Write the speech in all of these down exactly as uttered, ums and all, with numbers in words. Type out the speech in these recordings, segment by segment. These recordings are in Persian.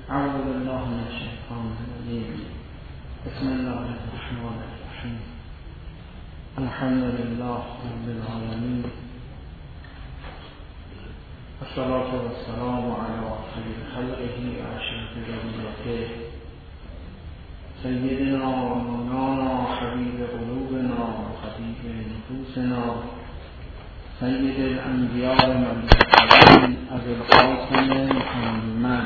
أعوذ بالله من الشيطان الرجيم. بسم الله الرحمن الرحيم. الحمد لله رب العالمين، والصلاة والسلام على خير خلقه وأشرف ذريته سيدنا ومولانا حبيب قلوبنا وخبيب نفوسنا سيد الأنبياء والمرسلين أبي القاسم محمد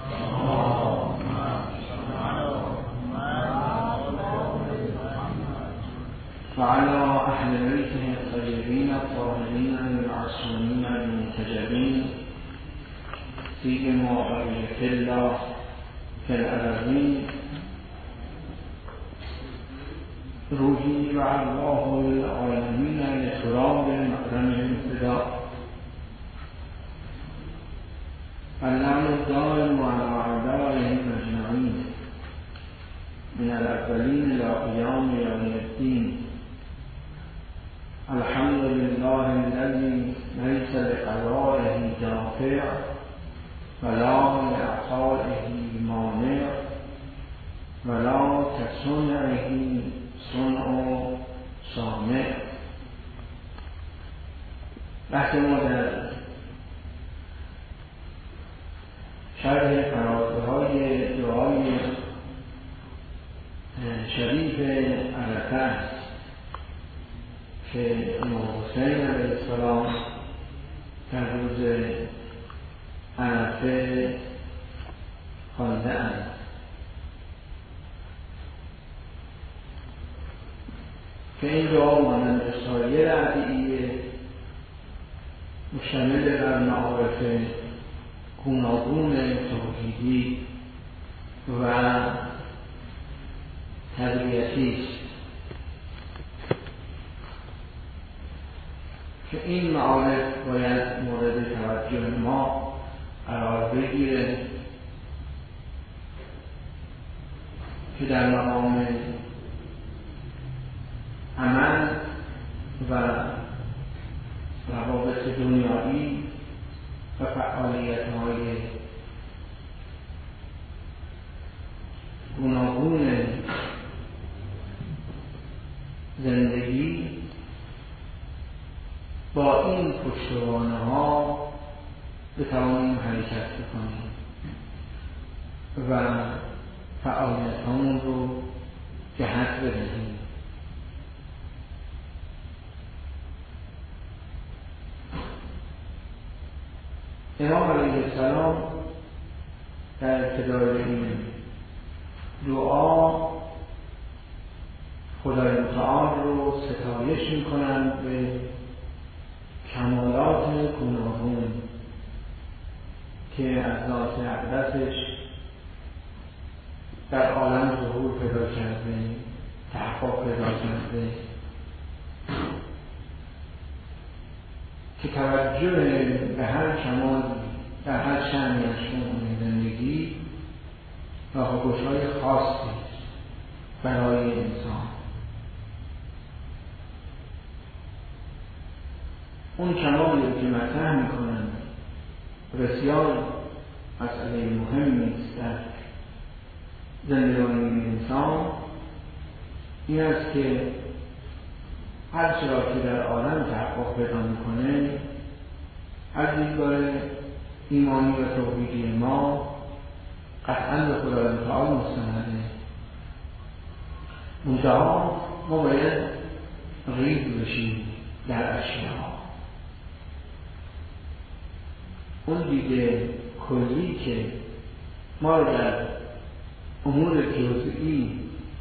وعلى أهل بيته الطيبين الطاهرين المعصومين المنتجبين سيما بقية الله في الأرضين روحي وعلاه للعالمين لتراب مكرمهم فداء. اللعن الدائم على أعدائهم أجمعين من الأولين إلى قيام يوم الدين. الحمد لله الذي ليس لقضائه دافع ولا لعطائه مانع ولا كصنعه صنع سامع. بحث ما در شرح فراتهای دعای شریف عرفه است که امام حسین علیه السلام در روز عرفه خوانده اند. که این دعا مانند سایر ادعیه مشتمل بر معارف گوناگون توحیدی و تربیتی است که این معارف باید مورد توجه ما قرار بگیره که در مقام عمل و روابط دنیایی و فعالیت‌های گوناگون زندگی با این پشتوانه‌ها بتوانیم حرکت بکنیم و فعالیت‌هامون رو جهت بدهیم. امام علیه السلام در ابتدای این دعا خدای متعال رو ستایش می‌کنند به کمالات گوناگون که از ذات اقدسش در عالم ظهور پیدا کرده، تحقق پیدا کرده، که توجه به هر کمال در هر شأنی از شؤون زندگی راهگشای خاصی برای انسان. اون کمالی که مطرح میکنند بسیار مسئله مهمی است در زندگانی انسان، این است که هر چرا که در عالم تحقق پیدا میکنه از دیدگاه ایمانی و توحیدی ما قطعا به خدای متعال مستنده. منتها ما باید غیب بشیم در اشیاء. اون دیده کلی که ما رو در امور جزئی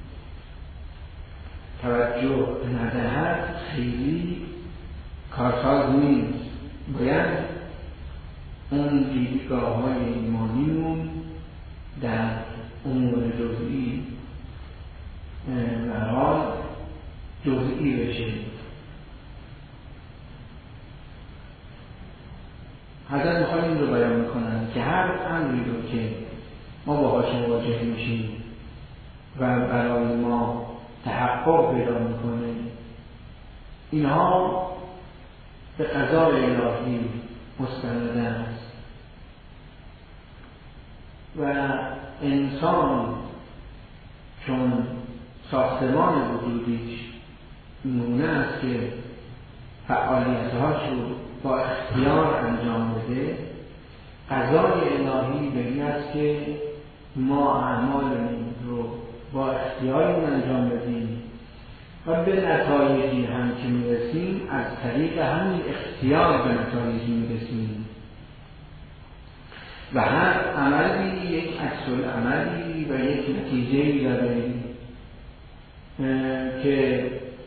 توجه ندهد خیلی کارساز نیست. باید اون دیدگاه های ایمانیمون در امور جزئی برای جزئی بشه. حضرت میخواد این رو بیان میکنن که هر امری رو که ما باهاش مواجه میشیم و برای ما تحقق پیدا میکنه، اینها به قضای الهی مستند است و انسان چون ساختمان وجودیش نمونه است که فعالیت‌هاش رو با اختیار انجام بده، قضای الهی به این است که ما اعمالمون رو با اختیارمون انجام بدیم و به نتایجی هم که میرسیم از طریق همین اختیار به نتایجی میرسیم و هر عملی یک عکس‌العملی و یک نتیجه‌ای داره که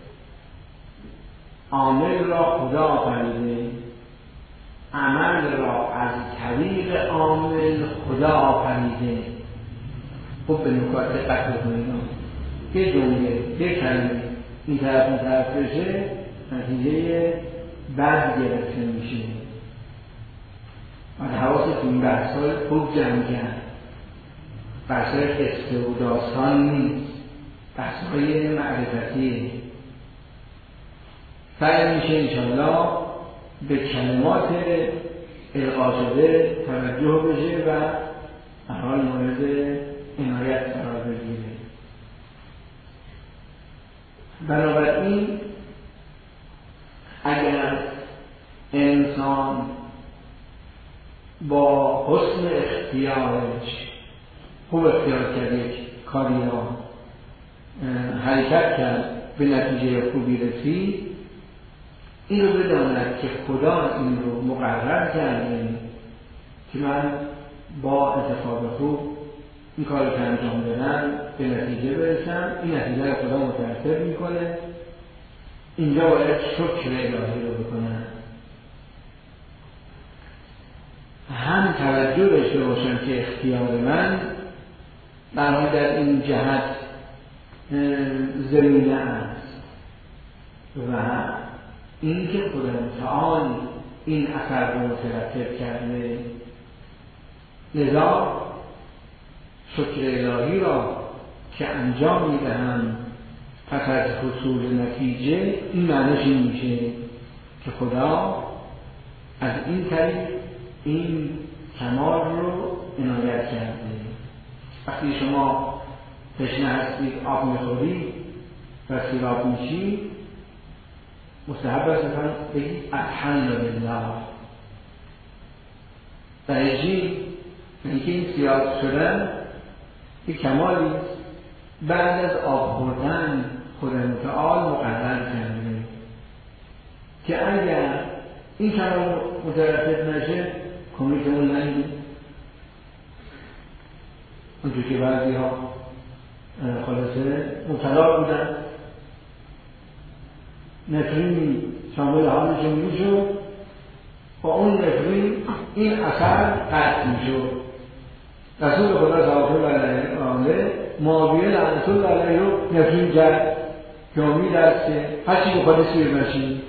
عامل را خدا آفریده، عمل را از طریق عامل خدا آفریده. خب به نکات دقت بکنید، یه جمله یه کلمه این طرف این طرف بشه نتیجه بد گرفته میشه. و حواستون بحث‌های خوب جمع کرد، بحث‌های قصه و داستان نیست، بحث‌های معرفتیه. سعی میشه انشاءالله به کلمات القا شده توجه بشه و در حال مورد عنایت قرار بگیره. بنابراین اگر انسان با حسن اختیارش خوب اختیار کرد، یک کاری را حرکت کرد، به نتیجه خوبی رسید، این رو بداند که خدا این رو مقرر کرده که من با انتخاب خوب این کار رو که انجام دادم به نتیجه برسم. این نتیجه رو خدا مترتب میکنه. اینجا باید شکر الهی رو بکنم، هم توجه داشته باشم که اختیار من برای در این جهت زمینه است و این که خدا متعال این اثر رو مترتب کرده. لذا شکر الهی را که انجام میدهم پس از حصول نتیجه، این معنیش این میشه که خدا از این طریق این کمال رو عنایت کرده. وقتی شما تشنه هستید آب میخورید و سیراب میشید، مستحب است بگید الحمدلله. برای چی؟ اینکه این سیراب شدن یک کمالی بعد از آب خوردن خدا متعال مقرر کرده که اگر این کمال مترتب نشه کمیتمون نگید. اونجور که بعضی ها خلاصه مبتلا بودن، نفرین شامل حالشون میشد، با اون نفرین این اثر قطع میشد. رسول خدا صلی الله علیه و آله معاویه لعنت الله علیه رو نفرین کرد که امید است که هرچی بخواد سیر نشید.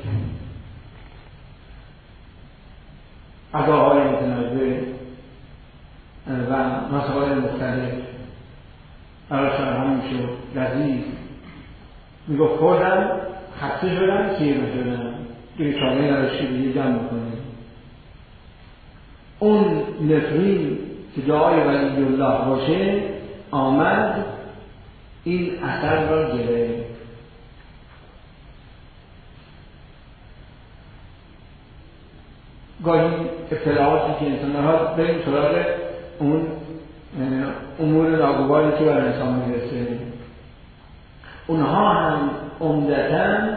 غذاهای متنوع و مسائل مختلف براش فراهم شد، لذیذ. میگفت خوردم، خسته شدم، سیر نشدم، دیگه چاره نداشت که دیگه جمع بکنه. اون نفرین که دعای ولی الله باشه آمد، این اثر را گرفت. گاهی اطلاعاتی که انسان ها بریم سراغ اون امور ناگواری که بر انسان میرسه، اونها هم عمدتاً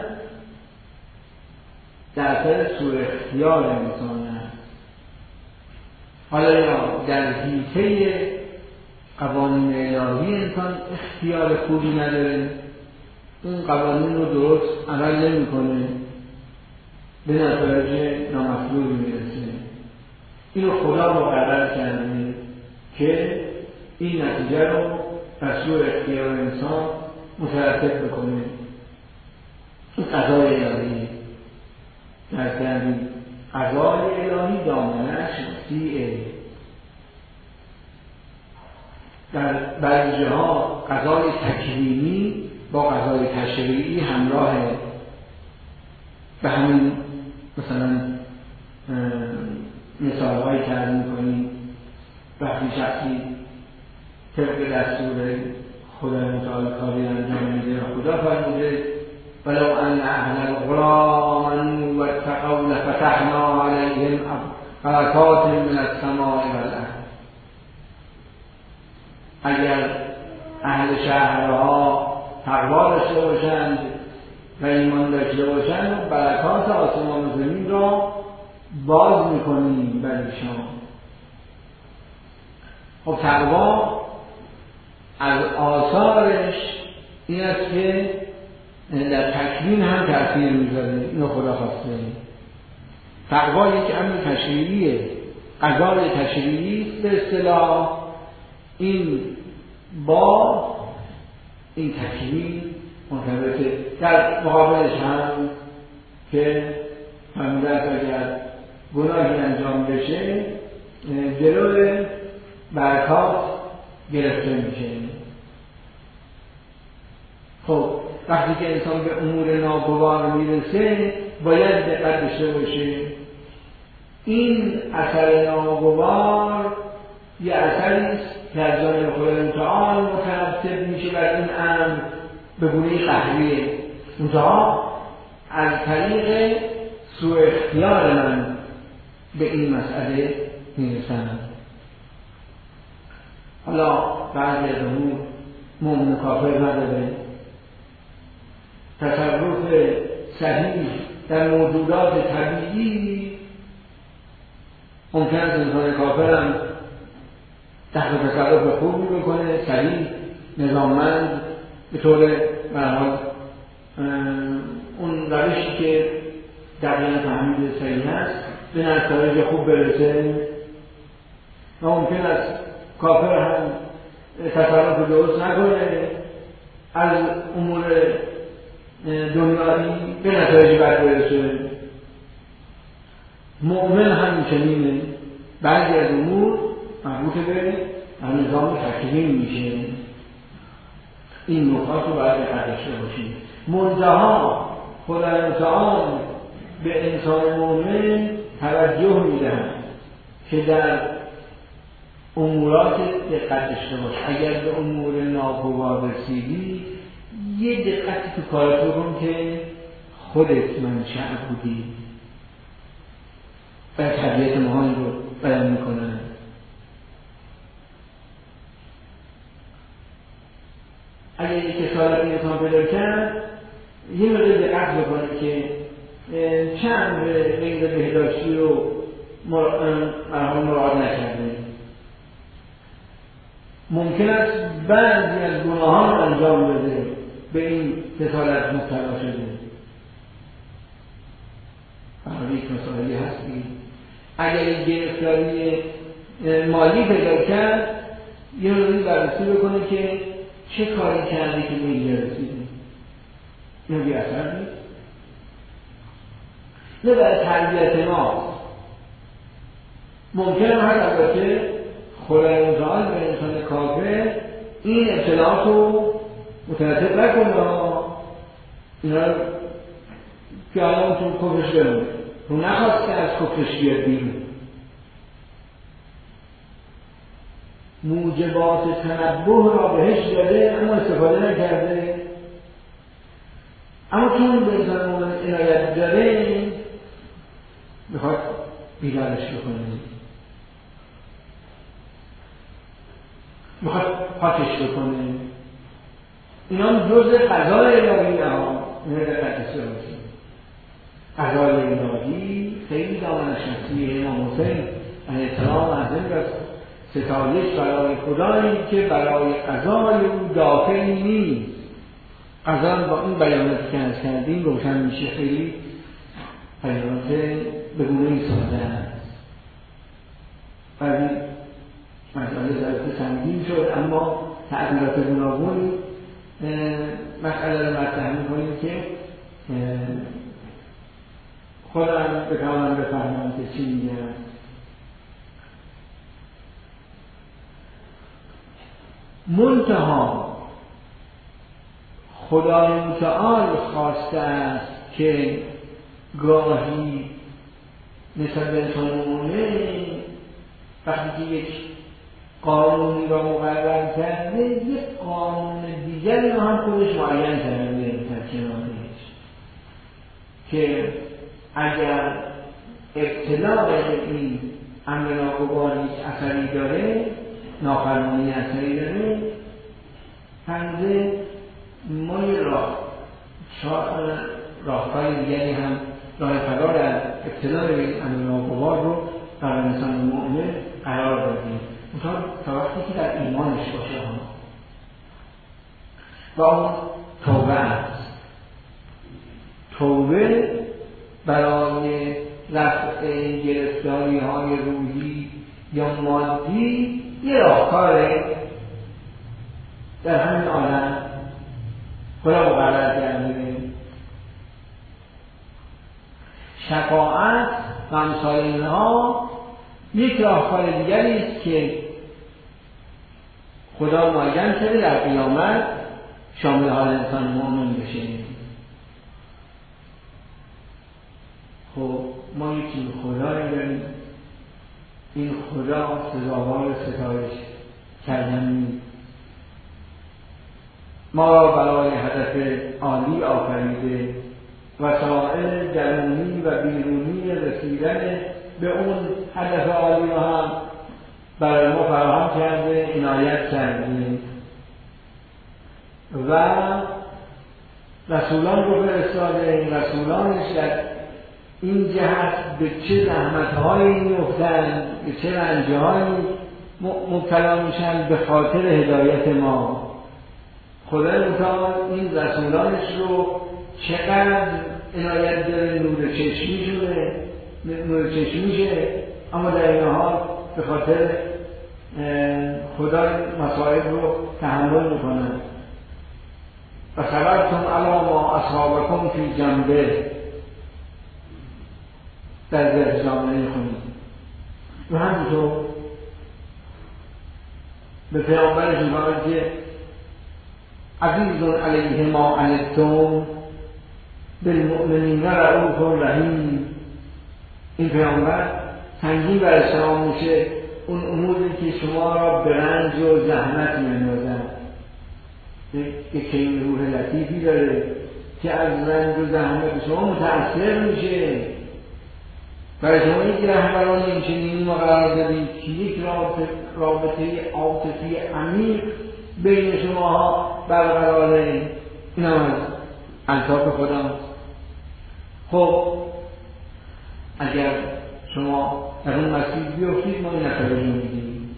در اثر سوء اختیار انسان هست. حالا یا در حیطه قوانین الهی انسان اختیار خوبی نداره، اون قوانین رو درست عمل نمی کنه، به نتایج نامطلوبی میرسه. اینو خدا مقرر کرده که این نتیجه رو بر سوء اختیار انسان مترتب بکنه. این قضای الهی در کردی قضای الهی دامنش وسیعه. در بعضی جاها قضای تکریمی با قضای تشریعی همراهه. به همین مثلا مثال هایی که عرض میکنیم، وقتی شخصی طبق دستور خدا متعال کاری انجام میده و خدا فرموده ولو ان اهل القری آمنوا واتقوا لفتحنا علیهم برکات من السماء والارض. اگر اهل شهرها تقوا داشته باشند و ایمان داشته باشند برکات آسمان و زمین را باز میکنیم برای شما. خب تقوا از آثارش این است که در تکوین هم تأثیر میذاره. اینو خدا خواسته. تقوا یک امر تشریعیه، قضای تشریعی است به اصطلاح. این با این تکوین مرتبطه. در مقابلش هم که فرموده است اگر گناهی انجام بشه جلوی برکات گرفته میشه. خب وقتی که انسان به امور ناگوار میرسه باید دقت داشته باشه. این اثر ناگوار یه اثری است که از جانب خدای متعال مترتب میشه بر این امر به گونه قهریه، منتها از طریق سوء اختیار من به این مسئله میرسم. حالا بعضی از امور مؤمن کافر نداره. تصرف صحیح در موجودات طبیعی ممکن است انسان کافر هم تحت تصرف خوبی بکنه، صحیح، نظاممند، به طور برحال اون روشی که دقیقا فهمید صحیح هست به نتایج خوب برسه. و ممکن است کافر هم تصرف درست نکنه از امور دنیایی به نتایج بد برسه. مؤمن هم چنینه. بعضی از امور مربوط به نظام تکوین میشه. این نکات رو باید دقت داشته باشیم. منتها خدای متعال به انسان مؤمن توجه میدهد که در امورات دقت داشته باش. اگر به امور ناگوار رسیدی یه دقتی تو کارت بکن که خودت منشأ بودی. و طبیعت ما این رو بیان میکنن. اگر یک کسالت انسان پیدا کرد یه مقدار دقت بکنه که چند غیر بهداشتی رو مراعات نکرده. ممکن است بعضی از گناهان رو انجام بده به این کسالت مبتلا شده. برای یک مسائلی هستی. اگر این گرفتاری مالی پیدا کرد یه روزی بررسی بکنه که چه کاری کرده که به اینجا رسیده. اینو بی اثر نیست. نه برای تربیت ما ممکنه هر البته خدای متعال به انسان کافر این اطلاعات رو مترتب نکنه. اینا که الان تو کفرش بمونه رو نخواست که از کفرش بیاد بیرون. موجبات تنبه را بهش داده اما استفاده نکرده. اما چون به انسان مؤمن عنایت داره میخواد بیدارش بکنه، میخواد پاکش بکنه. اینا جز قضای الهی ها. اینا دقت داشته باشید. قضای الهی خیلی دامن شخصی امام حسین علیه السلام از این رفت ستایش برای خدایی که برای قضای او داخلی نیست. قضا با این بیاناتی که از کردیم روشن میشه. خیلی بیانات به گونه ساده است. ولی مسئله ضرورت سنگین شد اما تعبیرات گوناگون مسئله رو مطرح می‌کنیم که خودم بتوانم بفهمم که چی میگم. منتها خدای متعال خواسته است که گاهی نسبت به انسان مؤمن وقتی که یک قانونی را مقرر کرده، یک قانون دیگری رو هم خودش معین کرده در کنارش که اگر ابتلا این امر ناگواری اثری داره، نافرمانی اثری داره، هنده ما یه راه راهکار دیگری هم راه فرار از ابتلا این امر ناگوار رو برای انسان مؤمن قرار دادیم، اونطور تا وقتی که در ایمانش باشه هم و اون توبه است. توبه برای رفع گرفتاری های روحی یا مادی یه راهکاره در همین عالم خدا مقرر کرده. شفاعت و امثال اینها یک راهکار دیگری است که خدا معین کرده در قیامت شامل حال انسان مؤمن بشه. خب ما یکی خدایی داریم، این خدا سزاوار ستایش کردن ما را برای هدف عالی آفریده، وسائل درونی و بیرونی رسیدن به اون هدف عالی را هم برای ما فراهم کرده، عنایت کرده و رسولان رو فرستاده. این رسولانش در این جهت به چه زحمت‌هایی می‌افتند، به چه رنج‌هایی مبتلا میشن به خاطر هدایت ما. خدای متعال این رسولانش رو چقدر عنایت داره، نور چشمیشونه، نور چشمیشه، اما در این حال به خاطر خدا مسائل رو تحمل میکنن. و خبرتم علی ما اصحابکم فی جنبه در ذهن جامعه خونید و همینطور به پیامبرش میگوید که عزیز علیه ما عنتم بالمؤمنین رؤوف رحیم. این پیامبر سنگین بر شما میشه اون اموری که شما را به رنج و زحمت می‌اندازند. یک کلمه روح لطیفی داره که از رنج و زحمت شما متأثر میشه. برای شما یک رهبران این چنینی ما قرار دادید که یک رابطه عاطفی عمیق بین شما برقراره. این هم از الطاف خدا. خب اگر شما در اون مسیر بیفتید ما این نتایج رو می‌بینیم،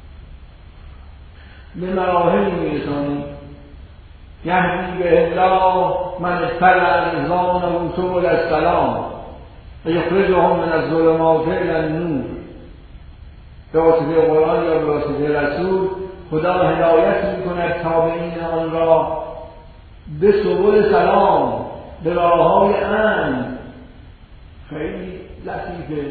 به مراحلی میرسانید. یهدی به الله من اتبع رضوانه سبل السلام و یخرجهم من الظلمات الی النور. به واسطه قرآن یا به واسطه رسول خدا هدایت می‌کند تابعین آن را به سبل سلام، به راه‌های امن. خیلی لطیفه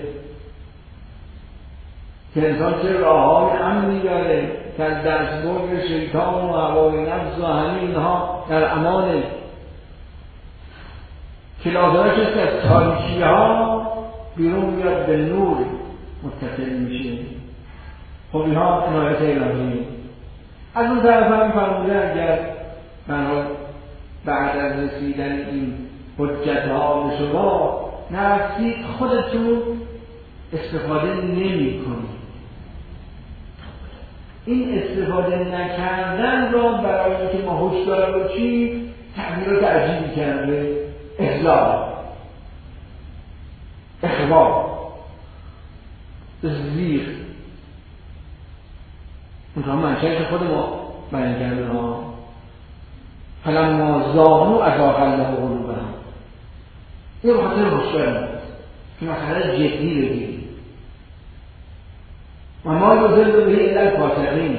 که انسان چه راه‌های امنی داره که از دستبرد شیطان و هوای نفس و همه اینها در امانه، که لازمش است از تاریکی ها بیرون میاد به نور متصل میشه. خب اینها عنایت الهی. از اون طرف هم فرموده اگر من بعد از رسیدن این حجت ها به شما نرسید خودتون استفاده نمی کنید. این استفاده نکردن را برای اینکه ما هوشیار باشیم تعبیرات عجیبی کرده: احضار، اخبار، زیر. اونها منشأش خود ما بیان کرده ها. فلما زاغوا ازاغ الله قلوبهم. این خاطر هوشیار که مسئله جدی بگیریم. و ما یضل به الا الفاسقین.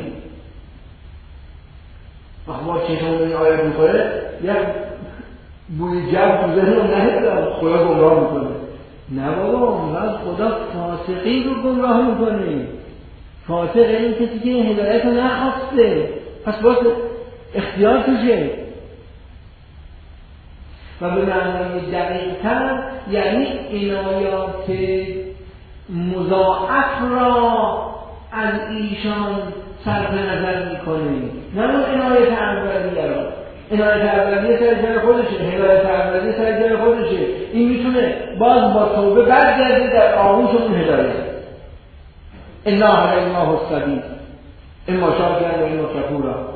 وقتی ما چشمون این آیه میخوره یک بوی جو تو ذهن رو نهیدم خدا گمراه میکنه. نه بابا، من خدا فاسقین رو گمراه میکنه. فاسق این کسی که این هدایت رو نخواسته، پس باید اختیار توشه. و به معنی دقیق‌تر یعنی عنایات مضاعف را از ایشان صرف نظر میکنی، نه اون عنایت اولیه رو. عنایت اولیه سر جای خودشه، هدایت اولیه سر جای خودشه. این میتونه باز با توبه برگرده در آغوش اون هدایت. انا هدیناه السبیل اما شاکرا و اما کفورا.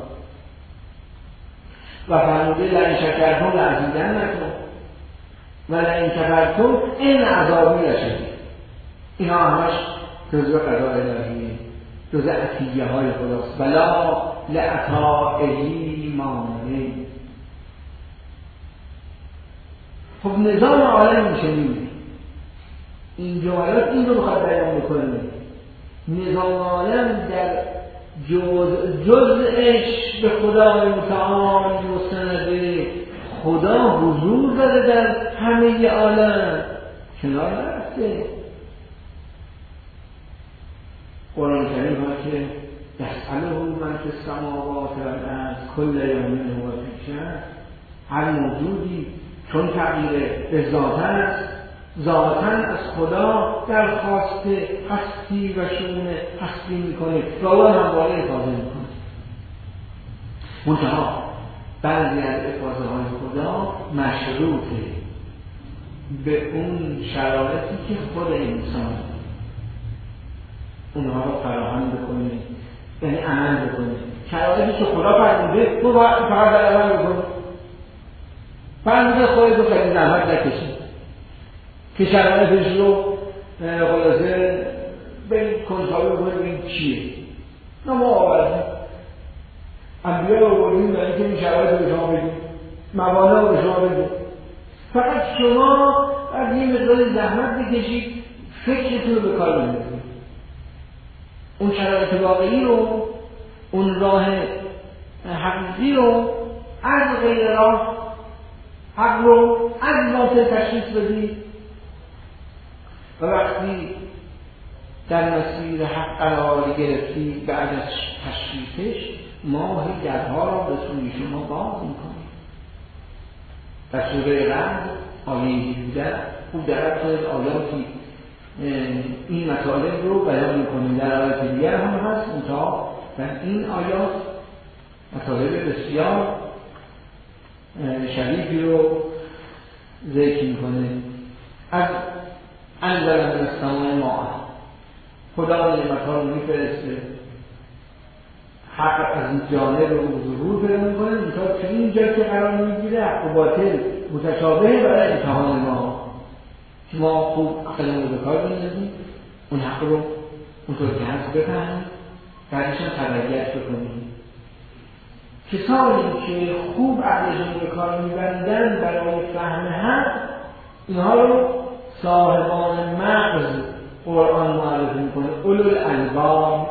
و فرموده لئن شکرتم لأزیدنکم و لئن کفرتم ان عذابی لشدید. اینا همش جزء قضاء الهیه، جزء عطیه های خداست. بلا لعطائه مانع. خب نظام عالم میشه میده این جملات این رو بخواد بیان بکنه. نظام عالم در جز جزءش به خدای متعال مستنده، خدا حضور داره در همه عالم، کنار نرفته. قرآن کریم ها که یسأله من فی السماوات والارض کل یوم هو فی شأن، هر موجودی چون تغییر به ذات است، ذاتاً از خدا درخواست هستی و شؤون هستی میکنه و او همواره افاضه میکنه. منتها بعضی از افاضه های خدا مشروطه به اون شرایطی که خود انسان اونها رو فراهم بکنه، یعنی عمل بکنه. شرایطی که خدا فرموده تو فقط در عمل بکنه. فرموده خودت رو خیلی زحمت نکشی که شرایطش رو خلاصه به کنترل بکنیم چیه. نه ما آوردیم انبیاء رو بردیم برای اینکه این شرایط رو به شما بگیم، موانع رو به شما بگیم. فقط شما از یه مقدار زحمت بکشید، فکرتون رو به کار بندازید. اون شرایط واقعی رو، اون راه حقیقی رو از غیر راه حق رو از باطل تشخیص بدید و وقتی در مسیر حق قرار گرفتی بعد از تشخیصش ماه درها را به سوی شما باز میکنیم. در سوره رعد آیه هجده خوب در اصل آیاتی این مطالب رو بیان میکنیم. در آیات دیگر هم هست، منتها در این آیات مطالب بسیار شریفی رو ذکر میکنه. از انزل من السماء ماء، خدا نعمت‌ها رو میفرسته، حق از این جانب رو ظهور پیدا میکنه. تا که اینجا که قرار میگیره حق و باطل متشابه برای امتحان ما، که ما خوب عقلمون رو به کار بندازیم، اون حق رو اونطور که هست بفهمیم، بعدش هم تبعیت بکنیم. کسانی که خوب عقلشون به کار میبندن برای فهم حق، اینها رو صاحبان مغز قرآن معرفی میکنه، اولو الالباب.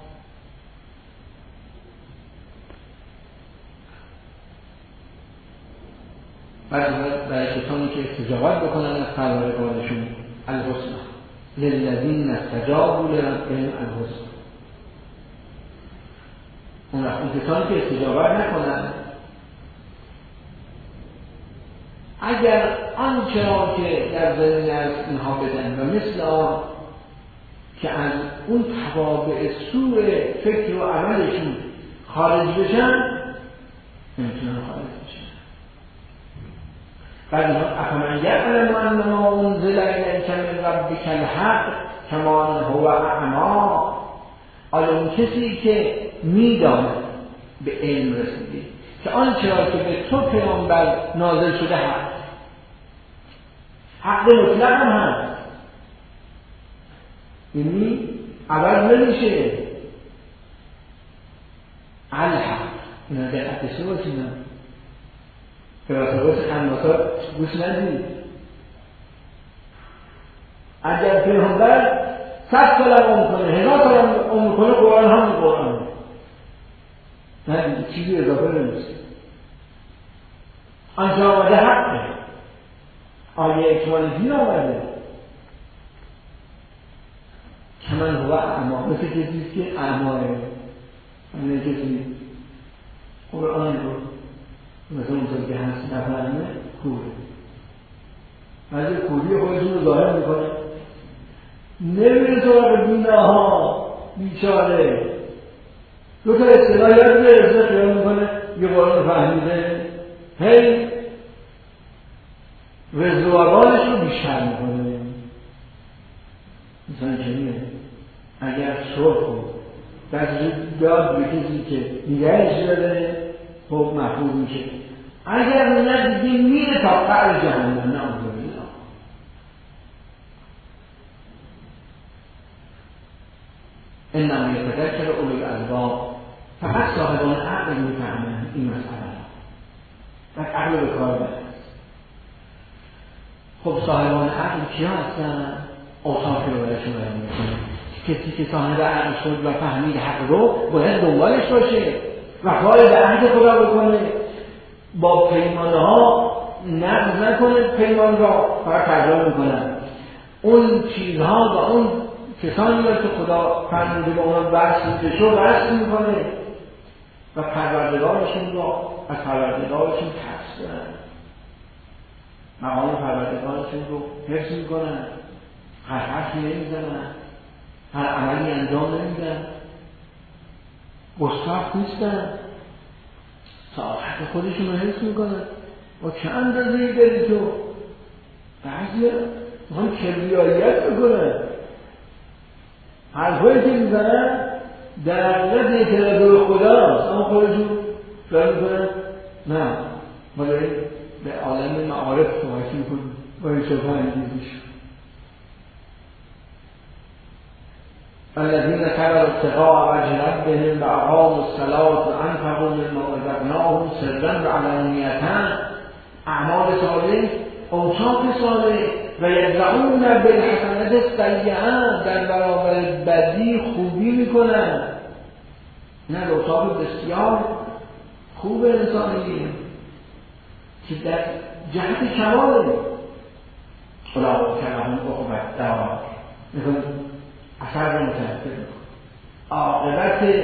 برای کسانی که استجابت بکنن از پروردگارشون الحسنی للذین استجابوا لربهم الحسنی. اون وقتی کسانی که استجابت نکنن، اگر آنچه را که در زمین از اینها بدن و مثل آن که از اون توابع سوء فکر و عملشون خارج بشن، نمیتونن خارج بشن. بعد اینها افمن یعلم انما انزل الیک من ربک الحق کمن هو اعمی. آیا اون کسی که میداند، به علم رسیده که آنچه را که به تو پیامبر نازل شده هست، حق مطلق هم هست، یعنی عوض نمیشه. الحق اینا دقت داشته باشید، به واسه خناسا گوش ندید. اگر پیامبر صد سال عمر کنه، هزار سال عمر کنه، قرآن هم قرآن نه چیزی اضافه نمیشه. آنجا آمده حقه، آیه اکمال دین آمده. کمن هو اعما، مثل کسیست که اعماه، همه کسی قرآن رو مثل اونطور که هست نفهمه کوره، بعضی کوری خودشون رو ظاهر میکنه، نمیره سراغ دینه ها، بیچاره دو تا اصطلاح یاد میگیره خیال میکنه یه قرآن فهمیده، هی رزوابانش رو بیشتر میکنه. مثلا چنینه اگر سرخ رو دست داد به کسی که دیگرش داره خب محفوظ میشه، اگر نه دیگه میره تا قعر جهنم. نه آنجوری انما یتذکر اولو الالباب، فقط صاحبان عقل میفهمن این مسئله و عقل به کار برد. خب صاحبان عقل کیا هستن؟ اوصاف رو برشون بیان میکنه. کسی که صاحب عقل شد و فهمید حق رو باید دنبالش باشه، وفای به عهد خدا بکنه، با پیمانه ها نقض نکنه، پیمان را فقط تجربه میکنن اون چیزها و اون کسانی که خدا فرموده به اونا وصل بشه وصل میکنه و پروردگارشون را از پروردگارشون حفظ کنن، مقام پروردگارشون رو حفظ میکنن، هر حرفی نمیزنن، هر عملی انجام نمیدن، گستاخ نیستن، ساعت خودشون رو حفظ میکنن. و چند اندازه‌ای داری تو بعضی هم کبریاییت میکنن، حرفایی که میزنن در حقیقت اعتراض به خداست، اما خودشون کار میکنن نه ما داریم به عالم معارف کمک میکنیم با این شبه انگیزش. الذین کفروا ابتغاء وجه ربهم واقاموا الصلاة وانفقوا مما رزقناهم سرا وعلانیة، اعمال صالح، اوصاف صالح، و یدرؤون بالحسنة السیئة، در برابر بدی خوبی میکنن. نه اوصاف بسیار خوب انسانی که در جهت کماله. خدا کلام عقبت دار میخواد اثر رو متحقق میکنه. عاقبت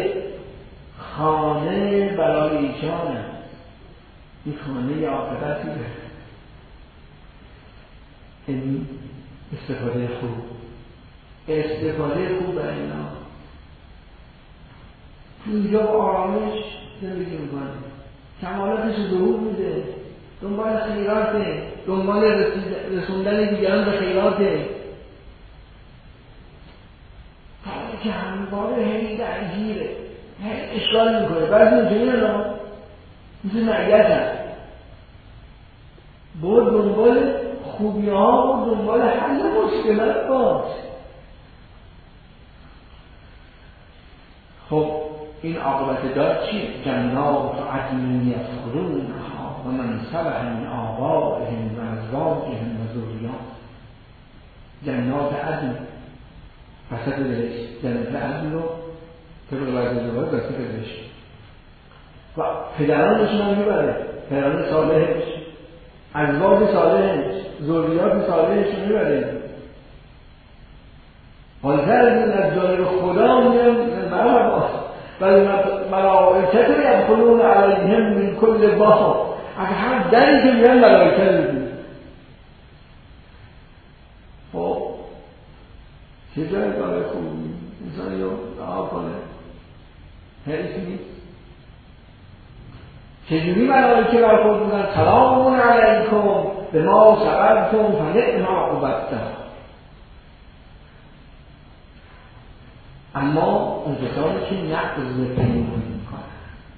خانه برای ایشان است. این خانه عاقبتی داره. این استفاده خوب، استفاده خوب برای اینا تو اینجا با آرامش زندگی میکنه، کمالاتش ظهور میده، دنبال خیراته، دنبال رسوندن دیگران به خیراته، حالا که همواره هی درگیره، هی اشکال میکنه. بعضی اینجوری ها مثل معیت هست، بود دنبال خوبی ها و دنبال حل مشکلات باش. خب این عاقبت دار چیه؟ جنات عدن یدخلونها و من صلح من آبائهم و ازواجهم و ذریاتهم. جنات عدن وسط دلش، جنت عدن رو طبق وعده دوباره وسط دلش و پدرانشون هم میبره، پدران صالحش، ازواج صالحش، ذریات صالحش رو میبره. حالتر از جانب خدا میان مرحبا ولی ملائکت یدخلون علیهم من کل باب، از هر دری که میان ملائکت میبینه. خب چه جای برای خوبی انسانی رو دعا کنه حیث نیست. چجوری ملائکه بر خود بودن؟ سلام علیکم بما صبرتم فنعم عقبی‌الدار. اما اون کسانی که نقض پیمان میکنن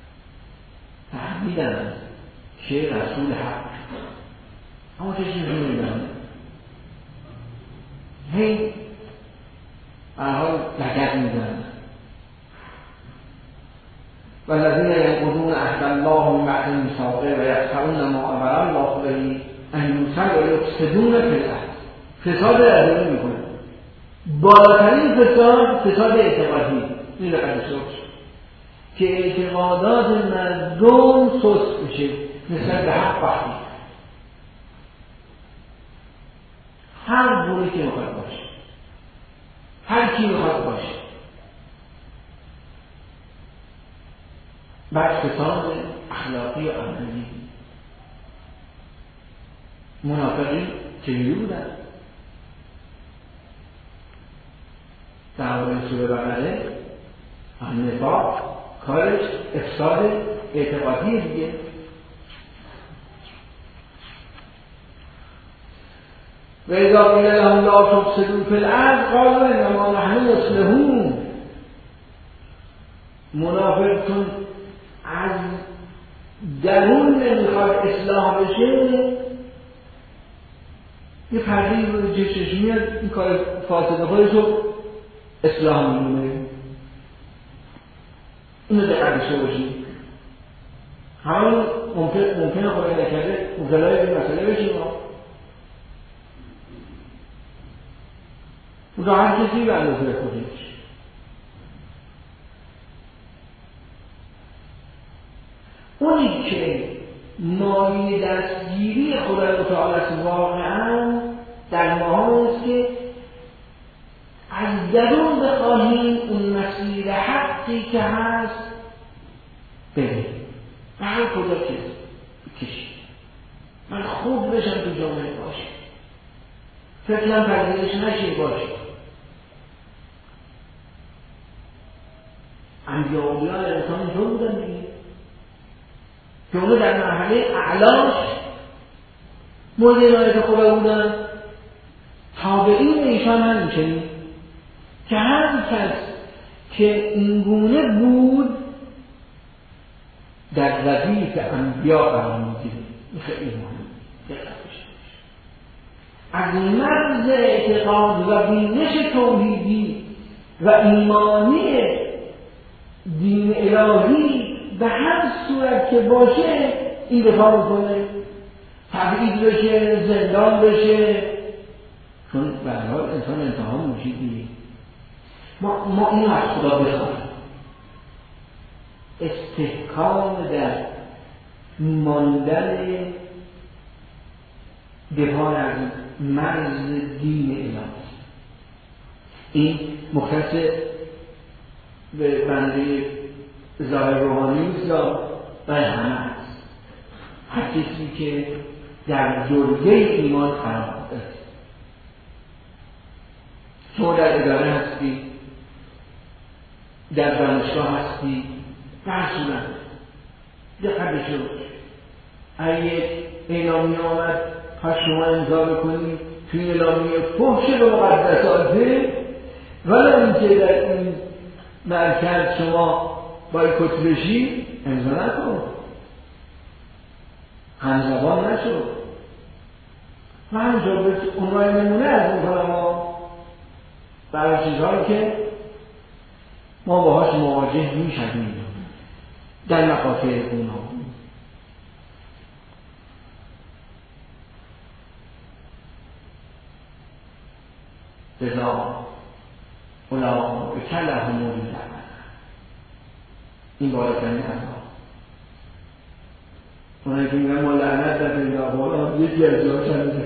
فهمیدن که رسول حق، اما چه چیزی میدن هی برحال لگت میدن. والذین ینقضون عهد الله من بعد میثاقه و یقطعون ما امر الله به ان یوصل و یفسدون فی الارض. فساد اداره میکنن. بالاترین فساد فساد اعتقادی این لقد شد که اعتقادات مردم سست میشه نسبت به حق وحی، هر گونه که میخواد باشه، هر کی میخواد باشه. بعد فساد اخلاقی و عملی. منافقین چجوری بودن؟ در مورد سوره بقره نفاق کارش افساد اعتقادی دیگه. و اذا قیل لهم لا تفسدوا فی الارض قالوا انما نحن مصلحون. منافق چون از درون نمیخواد اصلاح بشه، یه پرده‌ای رو جشش میاد، این کار فاسد خودش رو اصلاح می‌کنه. اینو دقیق داشته باشید. همون ممکن ممکنه خدای نکرده مبتلای این مسئله بشیم. اونجا هر کسی به اندازه خودش. اونی که مایه دستگیری خدای تعالی واقعا در ما هست که از درون بخواهیم اون مسیر حقی که هست بریم و هر کجا که بکشیم. من خوب بشم تو جامعه باشه، فکرم پردیدش نشه باشه. انبیاء و اولیاء انسان اینطور بودن دیگه که اونو در مرحله اعلاش مورد عنایت خدا بودن. تابعین ایشان هم میشنید که هر کس که اینگونه بود در ردیف انبیا قرار میگیره. این خیلی مهمه. از مرز اعتقاد و بینش توحیدی و ایمانی دین الهی به هر صورت که باشه این دفاع بکنه، تبعید بشه، زندان بشه، چون به هر حال انسان امتحان موجودی. ما ما اینو از خدا بخواهیم، استحکام در ماندن دفاع از مرز دین الهی. این مختص به بنده ظاهر روحانی نیست، برای همه هست. هر کسی که در جلگه ایمان قرار داره. شما در اداره هستی، در دانشگاه هستی، در صورت دقت بشه. اگه اعلامیه آمد پس شما امضا بکنید توی اعلامیه فحش به مقدساته، ولی اینکه در این مرکز شما بایکوت بشی امضا نکن، همزبان نشو. و همینطور به عنوان نمونه از این کلمات برای چیزهایی که ما باهاش مواجه میشیم در مقاطع اونا. بذار اونا به کله همونی دارن این بالاتنی الله. اونایی که میگن ما لعنت در پیدا بالا یکی از جا شنده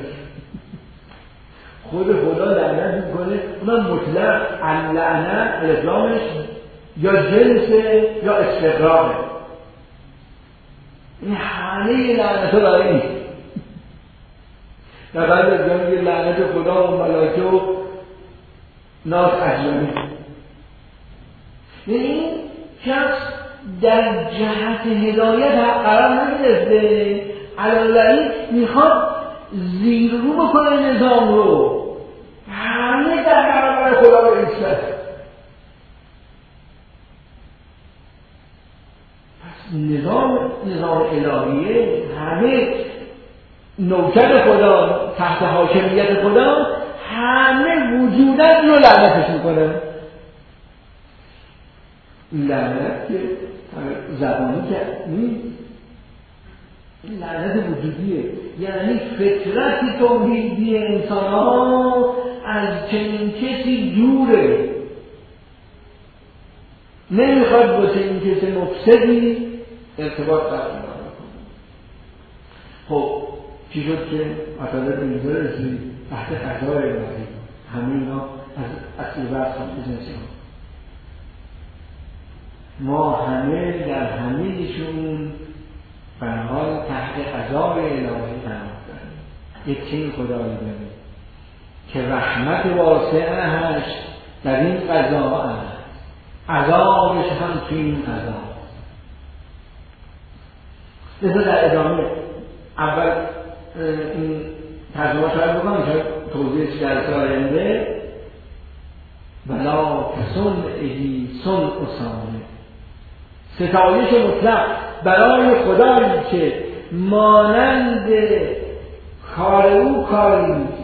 خود خدا لعنت میکنه. اونم مطلق اللعنت الاسلامش یا جنسه یا استقراره. این همه لعنت ها برای نیست. در بعد از جا میگه لعنت خدا و ملائکه و ناس اجرمی. یعنی این شخص در جهت هدایت قرار نمیرسه، علاوه میخواد زیر رو بکنه نظام رو، همه در برابر خدا رو ایستاد. پس نظام نظام الهیه، همه نوکر خدا تحت حاکمیت خدا، همه وجودت رو لعنتش میکنه. این لعنت که زبانی که نیست، این لعنت وجودیه. یعنی فطرت توحیدی انسان ها از چنین کسی دوره، نمیخواد با چنین کسی مفسدی ارتباط برقرار کنه. خب چی شد که مطالب اینجا رسید تحت قضای الهی؟ همه اینا از اصلی بحث بزنسی ها ما همه در همهشون به حال تحت قضای الهی قرار داریم. یک چنین خدایی داریم که رحمت واسعه هست در این قضا هست عذابش هم توی این عذاب. لذا در ادامه اول این ترجمه شاید بکنم شاید توضیحش در ساینده ولا کسن اهی سن اسامه، ستایش مطلق برای خدایی که مانند کار او کاری نیست.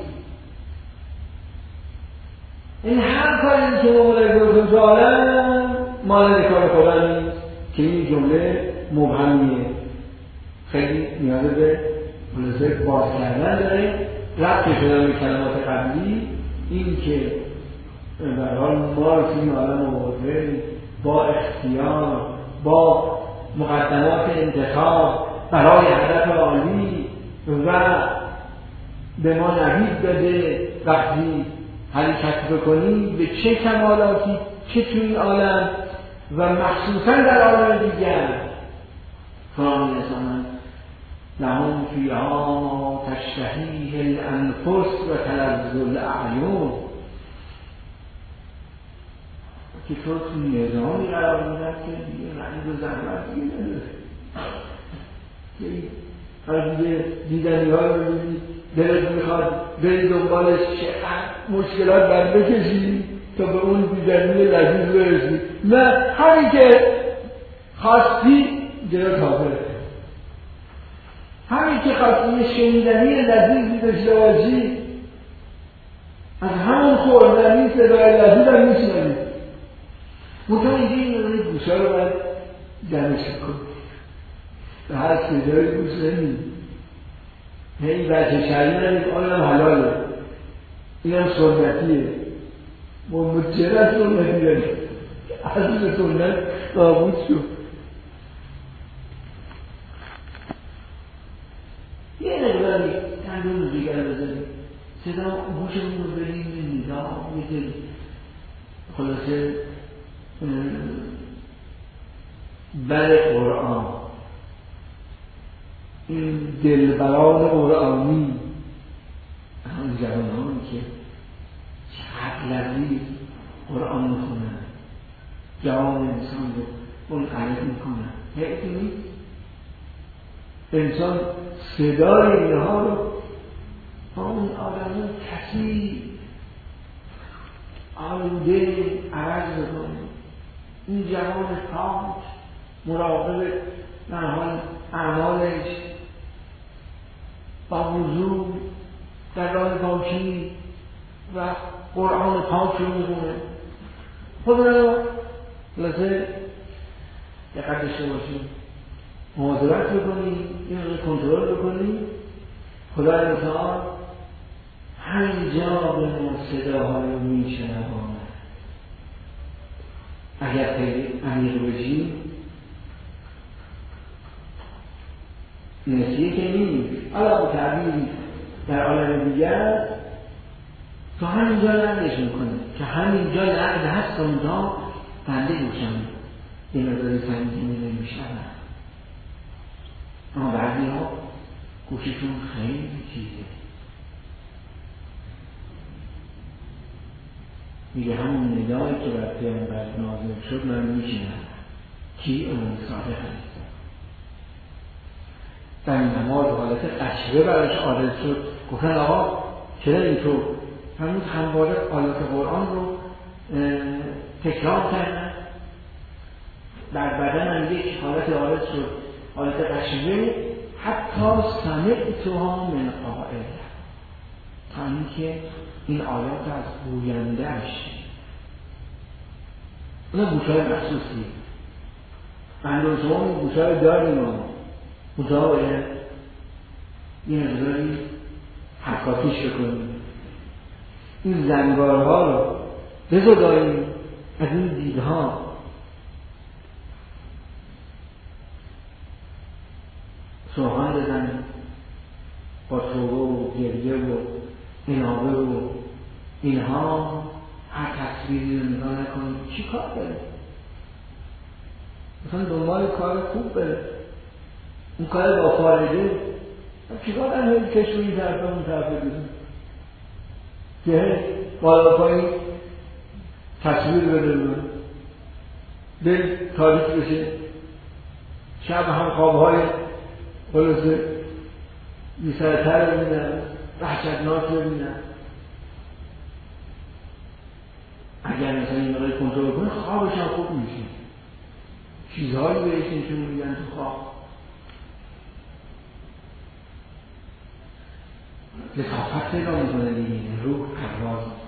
این هر کاری که مولای گفتم عالم مانند کار خدا نیست که این جمله مبهمیه، خیلی نیازه به خلاصه باز کردن داره. ربط شده به کلمات قبلی، این که در حال ما توی این عالم آورده با اختیار، با مقدمات انتخاب برای هدف عالی و به ما نوید داده وقتی حرکت بکنیم به چه کمالاتی، چه توی این عالم و مخصوصا در عالم دیگر. فرمان انسان لهم فیها ما تشتهیه الانفس و تلذ الاعیون، که تو توی نظامی قرار میدن که دیگه رنگ و زحمت دیگه نداره، که دیگه دیدنی ها رو ببینید دلت میخواد بری دنبالش چقدر مشکلات بر بکشی تا به اون دیدنی لذیذ برسی. نه، همین که خواستی جلو کافره، همین که خواستی شنیدنی لذیذی داشته باشی از همون خوردنی صدای لذیذ هم میشنوی. منطقه اینجا این روی گوشه رو باید جمعش کن به هر صدای گوش نمید. این بچه شهری نمید آن هم حلاله، این هم سنتیه، مجرد سنتی داریم، اصل سنت نابود شد. یه نگرانی تندون رو دیگر بزنیم، صدا گوشمون رو بریم به ندا میده. خلاصه بر قرآن، این دلبران قرآنی، همون جوانانی که چقدر لذیذ قرآن میخونن، جوان انسان رو منقلب میکنن. حیث نیست انسان صدای اینها رو با اون آدم کسی آلوده عوض بکنه. این جوان پاک مراقب در حال اعمالش با وضو در راه پاکی و قرآن پاک رو میخونه. خود رو لازم دقت داشته باشیم، مواظبت بکنیم، این رو کنترل بکنیم. خدای متعال همینجا به ما صداهای رو میشنوانه. اگر خیلی عمیق بشیم نسیه که نیم علاقه تعبیری در عالم دیگر تا همینجا لندش میکنه که همینجا لند هست اونجا بنده گوشم یه مقداری سنگینی نمیشنن. اما بعضی ها گوششون خیلی چیزه، میگه همون ندایی که بر پیامبر نازل شد من میشنم کی اون صادق هست. در این نماز حالت قشبه براش عادت شد، گفتن آقا چرا اینطور؟ همون همواره آیات قرآن رو تکرار کردن، در بدن هم یک حالت عادت شد، حالت قشبه، حتی سمعتها من قائل، تا اینکه این آیات از گوینده‌اش اونا گوشهای مخصوصی من و شما این گوشهای داریم ها، گوشها باید این مقداری حکاتیش بکنیم، این زنگارها رو بزداریم از این دیدها. سوهان بزنیم با توبه و گریه و انابه و اینها، هر تصویری رو نگاه نکنیم چی کار داره؟ مثلا دنبال کار خوب بره، اون کار با فارده چی کار در هایی کشوری طرف اون طرف بگیریم که بالا پایین تصویر بده. دل تاریک بشه، شب هم خوابهای خلاصه بی‌سرتر ببینن، وحشتناک ببینن. اگر مثلا این مقدار کنترل کنه خوابش هم خوب میشه، چیزهایی بهش نشون میدن تو خواب. لطافت پیدا میکنه دیگه، روح پرواز میکنه.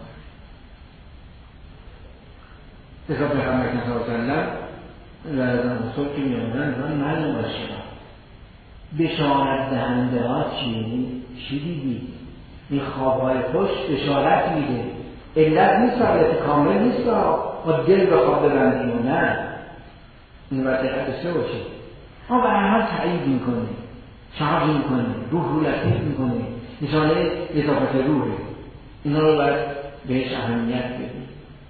اذا پیغمبر صلی الله علیه و سلم و صبح که میامدن من من مبشرا بشارت دهنده ها چیه؟ چی دیدی؟ این خوابهای خوش بشارت میده. علت نیست، علت کامل نیست با دل به خواب ببندیم و نه، این باید دقت داشته باشه. ما به هر حال تایید میکنه، شارژ میکنه، روح رو لطیف میکنه، نشانه لطافت روحه. اینا رو باید بهش اهمیت بدیم.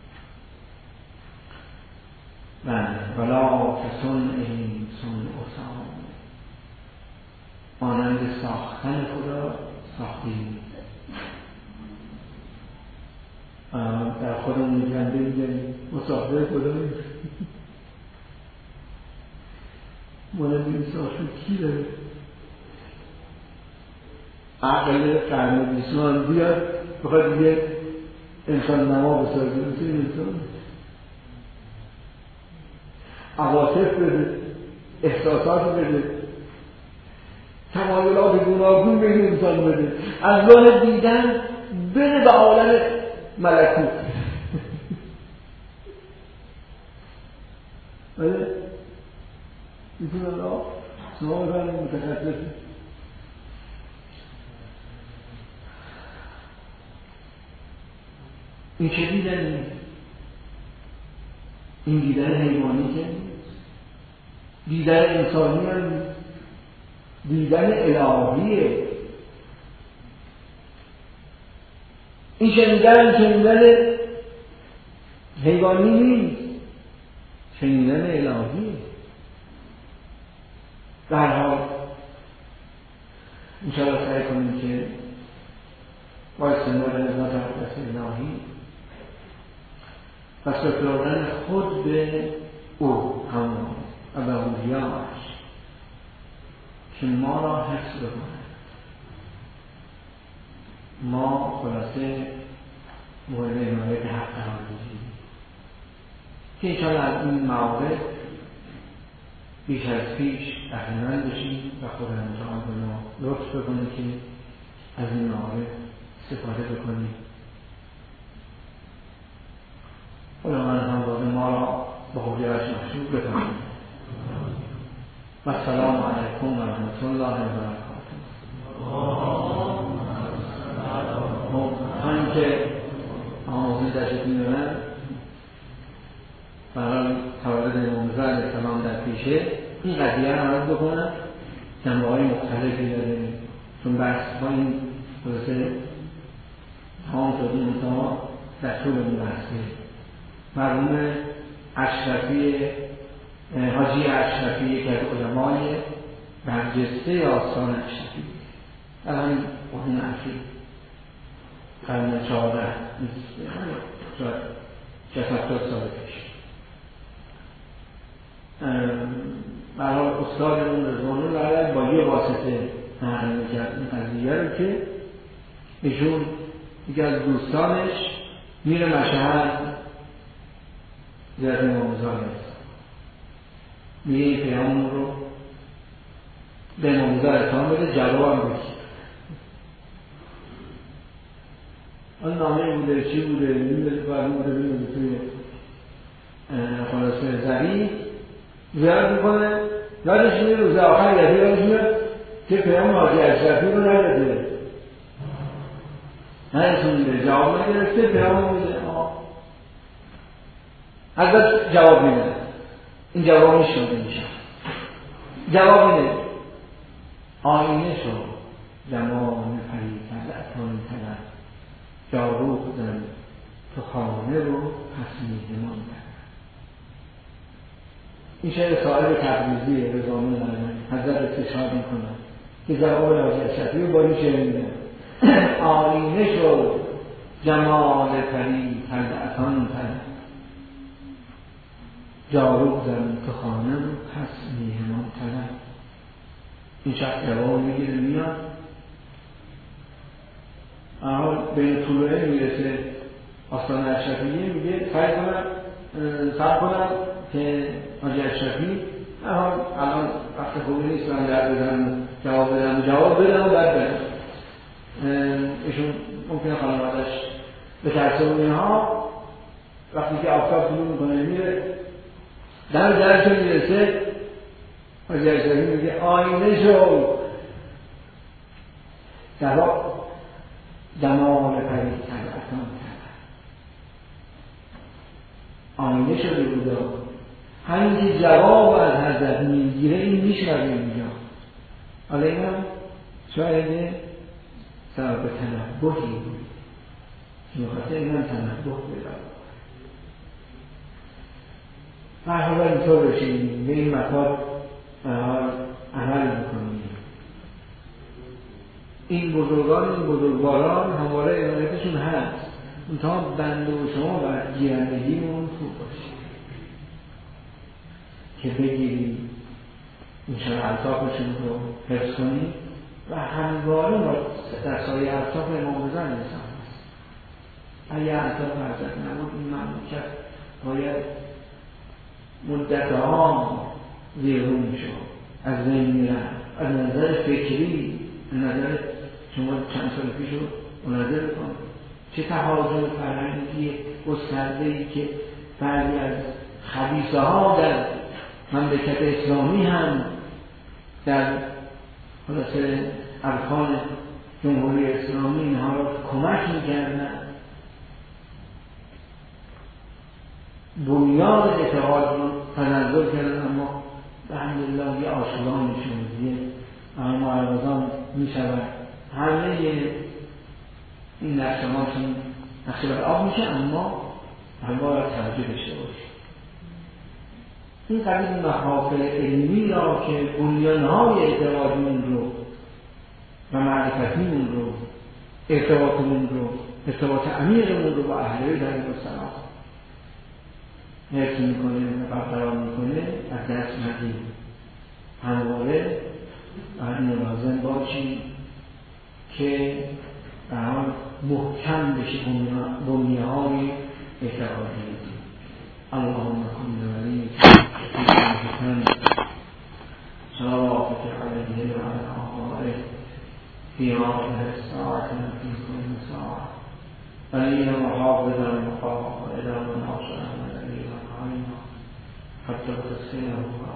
ولا کسون این سون اصام، مانند ساختن خدا ساختیم. در خودمون میگنده میگنیم مسافر خدا نیست. مانند این ساختن کی داره؟ عقل قرن بیستم بیاد بخواد دیگه انسان نما بسازه، مثل انسان عواطف بده، احساسات بده، تمایلات گوناگون به این انسان بده، از راه دیدن بده به عالم ملکوت. بله؟ میتونه الله شما بزنید متخصصی. این چه دیدنی؟ این دیدن حیوانی که نیست، دیدن انسانی هم نیست، دیدن الهیه. این شنیدن شنیدن حیوانی نیست، شنیدن الهیه. در حال انشاءالله سعی کنیم که با استعمال نظام تقدس الهی و سپردن خود به او همون و به اولیاش که ما را حفظ بکنه. ما خلاصه مورد عنایت حق قرار بگیریم که انشاءالله از این موارد بیش از پیش بهره‌مند بشیم و خدا متعال به ما لطف بکنه که از این موارد استفاده بکنیم. خداوند همواره ما را به حضورش محشور بکنه. و السلام علیکم و رحمت الله و برکاته. همین که آموزی تشریف می‌برن برای تولد امام رضا علیه السلام در پیشه این قضیه را عرض بکنم. جنبه‌های مختلفی داره، چون بحث با این پروسه تمام شد. این منتها در طول این بحثه مرحوم اشرفی، حاجی اشرفی، یکی از علمای برجسته آستان اشرفی، الان اون اخیر قرن چهارده شاید هفتاد سال پیش برای استاد اون رضوان الله با یه واسطه نقل میکرد این قضیه رو که ایشون یکی از دوستانش میره مشهد زیارت امام رضا است، میگه این پیام رو به امام رضا اتهام بده، جواب هم بگیر. آن نامه بوده چی بوده نمیده فرمون بوده بینده توی خلاصه زبی زیارت میکنه، یادش میره روز آخر یادی یادش میره که پیام حاجی اشرفی رو نداده، نهشون میده، جواب نگرفته، پیام میده البته جواب میده. این جواب میشونده میشه جواب میده آینه شو زمان پرید تلعتان تلعت جاروخ زن تو خانه رو پس میهمان کرد. این شعر صاحب تبریزی رضوان الله حضرت استشهاد میکنن که جواب حاجی اشرفی رو با این شعر میده آینه شو جمال پرید تلعتان تلعت جاروب زمین تو خانم پس میهمان طلب. این شخص جواب میگیره میاد، اما به طولوعه میرسه آستان اشرفیه، میگه سعی کنم سعی کنم که حاجی اشرفی الان وقت خوبی نیست من در بزنم جواب بدم جواب بدم و بعد بدم. ایشون ممکنه خانوادش به ترسه و اینها وقتی که آفتاب طلوع میکنه میره در درشون میرسه، حاجی اشرفی میگه آینه شو جواب جمال پرید طبعتان طبع آینه شده بوده. همین که جواب از حضرت میگیره این میشنوه اینجا. حالا این هم شاید سبب تنبهی بود، میخواست این هم تنبه بده. فرحال اینطور بشیم به این مطاب عمل بکنیم. این بزرگان این بزرگواران همواره عنایتشون هست، منتها بنده و شما و گیرندگیمون خوب باشید که بگیریم این الطافشون رو حفظ کنیم و همواره در سایه الطاف امام رضا انسان هست. اگه الطاف حضرت نبود این مملکت باید مدتها زیرون شد، از بین میرفت. از نظر فکری، از نظر شما چند سال پیش رو مناظره بکنید چه تهاجم فرهنگی گسترده‌ای که بعضی از خبیثه ها در مملکت اسلامی هم در خلاصه ارکان جمهوری اسلامی اینها را کمک می‌کردن. بنیاد اعتقاد رو تنظر کردن، اما الحمدلله یه آشورانشون یه معرضان می‌شود. همه این نقشماشون نقشه بر آب میشه، اما همه باید توجه داشته باشه. این قبیل محافل علمی را که بنیانهای اعتقادمون رو و معرفتیمون رو ارتباطمون رو ارتباط عمیقمون رو با اهل بیت علیهم السلام حفظ میکنه و برقرار میکنه از دست ندیم. همواره باید ملازم باشیم که در حال محکم بشه بنیه‌های اعتقادی. اللهم کن ولی صلواتك علیه و علی آبائه فی آخر الساعة فی کل ساعة ولینا محافظا وقائدا وناصرا ونبيا قائما حتى تسلمه